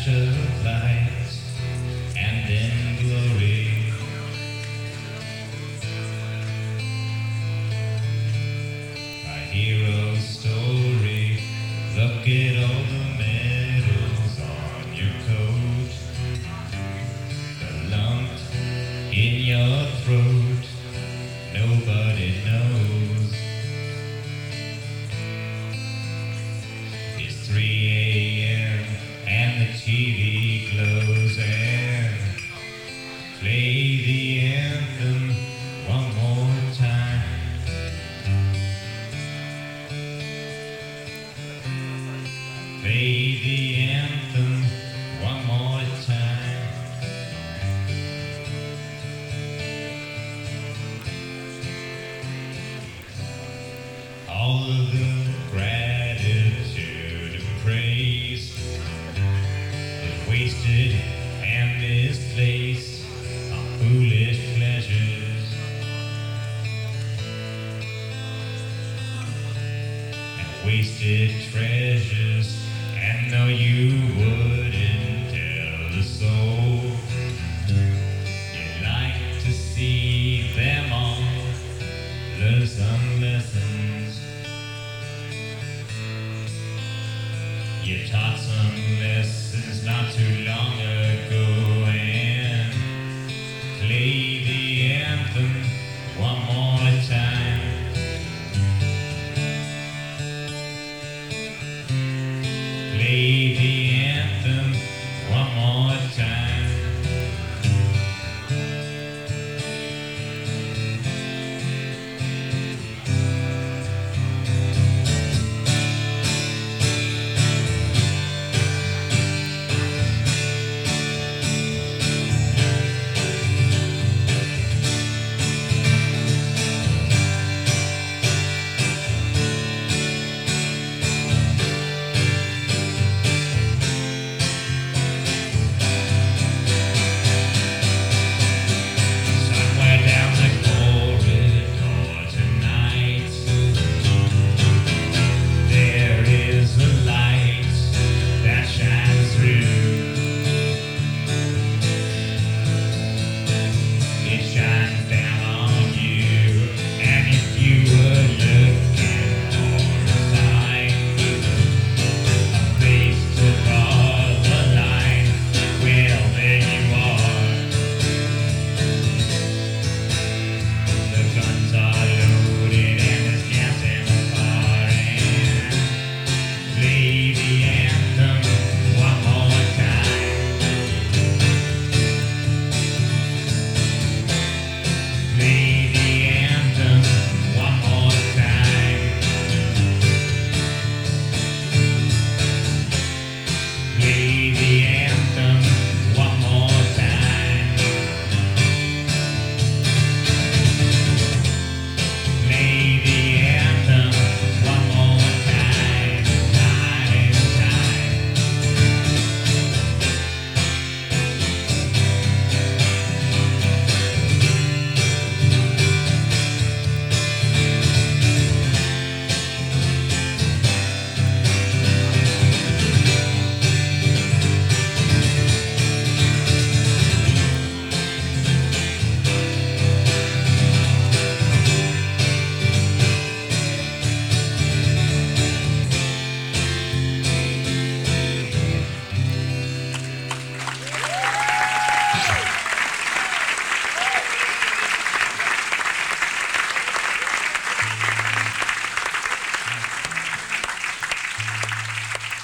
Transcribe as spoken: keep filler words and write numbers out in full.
flash of light and then glory. A hero's story. Look at all the medals on your coat, the lump in your throat, nobody knows. It's three a.m. and the T V glows and play the anthem one more time. Play the anthem one more time. All of the gratitude and praise is wasted and misplaced on foolish pleasures and wasted treasures. And though you wouldn't tell a soul, you'd like to see them all learn some lessons. You taught some lessons not too long ago.